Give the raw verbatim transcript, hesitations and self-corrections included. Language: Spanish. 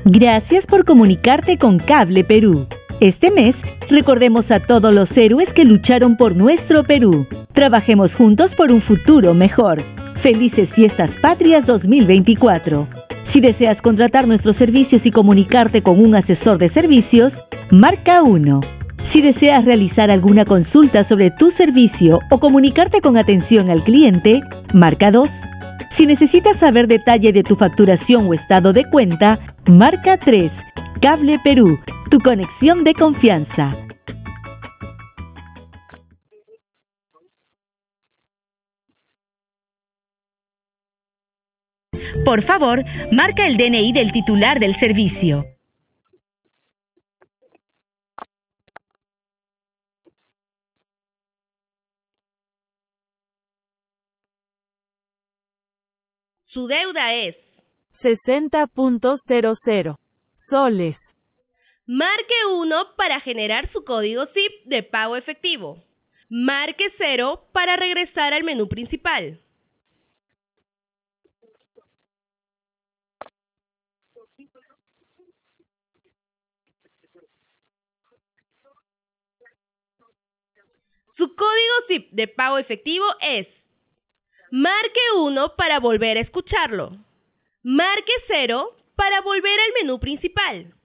Gracias por comunicarte con Cable Perú. Este mes, recordemos a todos los héroes que lucharon por nuestro Perú. Trabajemos juntos por un futuro mejor. Felices Fiestas Patrias dos mil veinticuatro. Si deseas contratar nuestros servicios y comunicarte con un asesor de servicios, marca uno. Si deseas realizar alguna consulta sobre tu servicio o comunicarte con atención al cliente, marca dos. Si necesitas saber detalle de tu facturación o estado de cuenta, marca tres. Cable Perú, tu conexión de confianza. Por favor, marca el D N I del titular del servicio. Su deuda es sesenta punto cero cero soles. Marque uno para generar su código S I P de pago efectivo. Marque cero para regresar al menú principal. Su código S I P de pago efectivo es marque uno para volver a escucharlo. Marque cero para volver al menú principal.